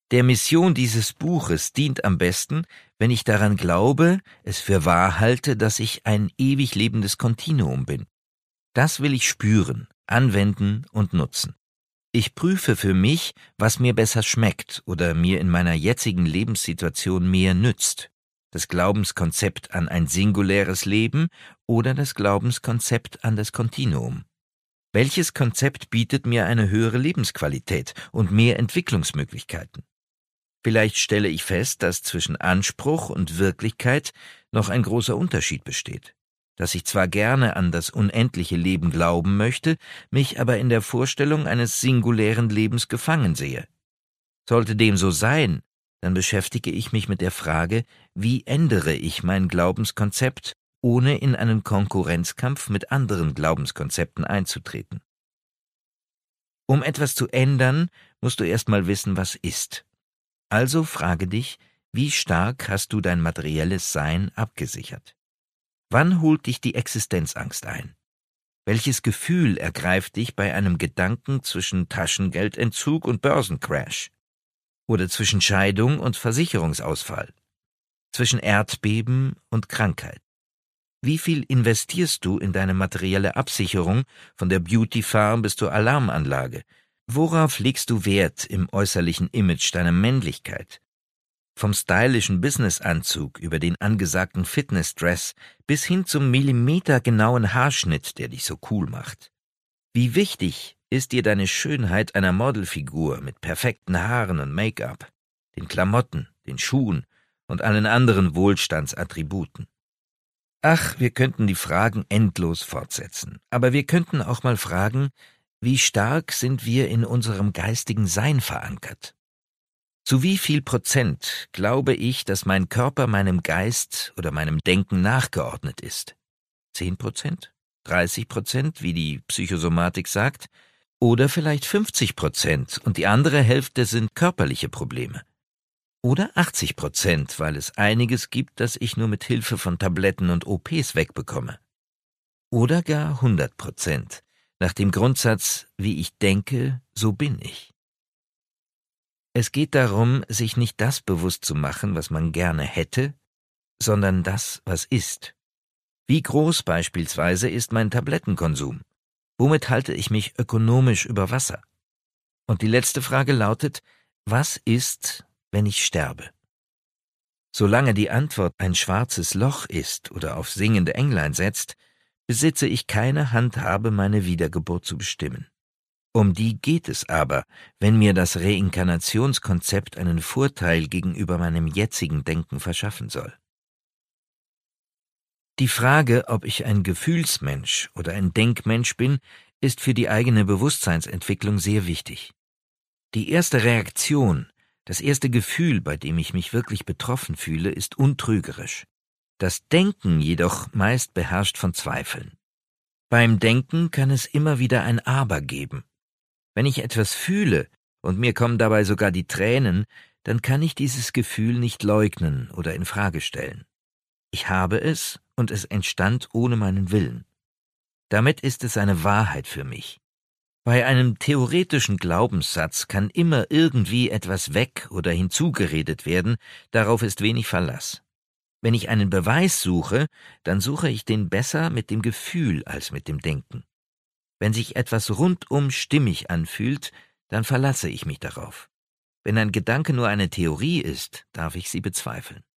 Der Mission dieses Buches dient am besten, wenn ich daran glaube, es für wahr halte, dass ich ein ewig lebendes Kontinuum bin. Das will ich spüren, anwenden und nutzen. Ich prüfe für mich, was mir besser schmeckt oder mir in meiner jetzigen Lebenssituation mehr nützt. Das Glaubenskonzept an ein singuläres Leben oder das Glaubenskonzept an das Kontinuum. Welches Konzept bietet mir eine höhere Lebensqualität und mehr Entwicklungsmöglichkeiten? Vielleicht stelle ich fest, dass zwischen Anspruch und Wirklichkeit noch ein großer Unterschied besteht, dass ich zwar gerne an das unendliche Leben glauben möchte, mich aber in der Vorstellung eines singulären Lebens gefangen sehe. Sollte dem so sein, dann beschäftige ich mich mit der Frage, wie ändere ich mein Glaubenskonzept, ohne in einen Konkurrenzkampf mit anderen Glaubenskonzepten einzutreten. Um etwas zu ändern, musst du erst mal wissen, was ist. Also frage dich, wie stark hast du dein materielles Sein abgesichert? Wann holt dich die Existenzangst ein? Welches Gefühl ergreift dich bei einem Gedanken zwischen Taschengeldentzug und Börsencrash? Oder zwischen Scheidung und Versicherungsausfall? Zwischen Erdbeben und Krankheit? Wie viel investierst du in deine materielle Absicherung, von der Beauty Farm bis zur Alarmanlage? Worauf legst du Wert im äußerlichen Image deiner Männlichkeit? Vom stylischen Businessanzug über den angesagten Fitnessdress bis hin zum millimetergenauen Haarschnitt, der dich so cool macht. Wie wichtig ist dir deine Schönheit einer Modelfigur mit perfekten Haaren und Make-up, den Klamotten, den Schuhen und allen anderen Wohlstandsattributen? Ach, wir könnten die Fragen endlos fortsetzen, aber wir könnten auch mal fragen, wie stark sind wir in unserem geistigen Sein verankert? Zu wie viel Prozent glaube ich, dass mein Körper meinem Geist oder meinem Denken nachgeordnet ist? 10%? 30%, wie die Psychosomatik sagt? Oder vielleicht 50% und die andere Hälfte sind körperliche Probleme? Oder 80%, weil es einiges gibt, das ich nur mit Hilfe von Tabletten und OPs wegbekomme? Oder gar 100%, nach dem Grundsatz, wie ich denke, so bin ich. Es geht darum, sich nicht das bewusst zu machen, was man gerne hätte, sondern das, was ist. Wie groß beispielsweise ist mein Tablettenkonsum? Womit halte ich mich ökonomisch über Wasser? Und die letzte Frage lautet, was ist, wenn ich sterbe? Solange die Antwort ein schwarzes Loch ist oder auf singende Englein setzt, besitze ich keine Handhabe, meine Wiedergeburt zu bestimmen. Um die geht es aber, wenn mir das Reinkarnationskonzept einen Vorteil gegenüber meinem jetzigen Denken verschaffen soll. Die Frage, ob ich ein Gefühlsmensch oder ein Denkmensch bin, ist für die eigene Bewusstseinsentwicklung sehr wichtig. Die erste Reaktion, das erste Gefühl, bei dem ich mich wirklich betroffen fühle, ist untrügerisch. Das Denken jedoch meist beherrscht von Zweifeln. Beim Denken kann es immer wieder ein Aber geben. Wenn ich etwas fühle und mir kommen dabei sogar die Tränen, dann kann ich dieses Gefühl nicht leugnen oder in Frage stellen. Ich habe es und es entstand ohne meinen Willen. Damit ist es eine Wahrheit für mich. Bei einem theoretischen Glaubenssatz kann immer irgendwie etwas weg- oder hinzugeredet werden, darauf ist wenig Verlass. Wenn ich einen Beweis suche, dann suche ich den besser mit dem Gefühl als mit dem Denken. Wenn sich etwas rundum stimmig anfühlt, dann verlasse ich mich darauf. Wenn ein Gedanke nur eine Theorie ist, darf ich sie bezweifeln.